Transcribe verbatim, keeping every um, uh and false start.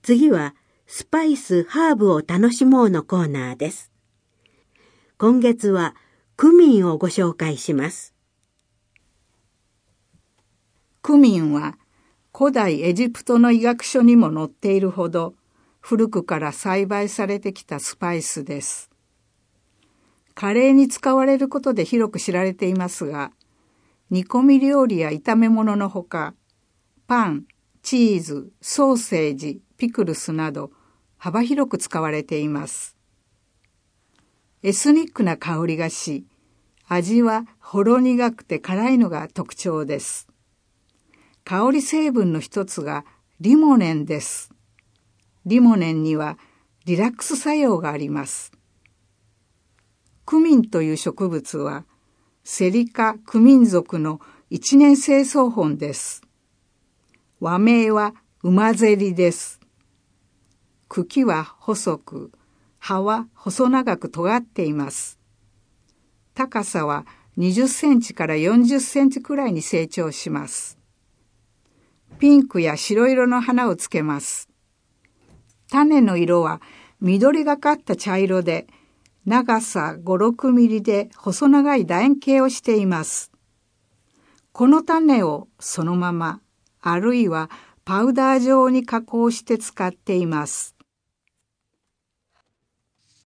次はスパイス・ハーブを楽しもうのコーナーです。今月はクミンをご紹介します。 クミンは古代エジプトの医学書にも載っているほど古くから栽培されてきたスパイスです。カレーに使われることで広く知られていますが、煮込み料理や炒め物のほか、パン、チーズ、ソーセージ、ピクルスなど幅広く使われています。エスニックな香りがし、味はほろ苦くて辛いのが特徴です。香り成分の一つがリモネンです。リモネンにはリラックス作用があります。クミンという植物はセリ科クミン属の一年生草本です。和名は馬ゼリです。茎は細く、葉は細長く尖っています。高さはにじゅっセンチからよんじゅっセンチくらいに成長します。ピンクや白色の花をつけます。種の色は緑がかった茶色で、長さご、ろくミリで細長い楕円形をしています。この種をそのまま、あるいはパウダー状に加工して使っています。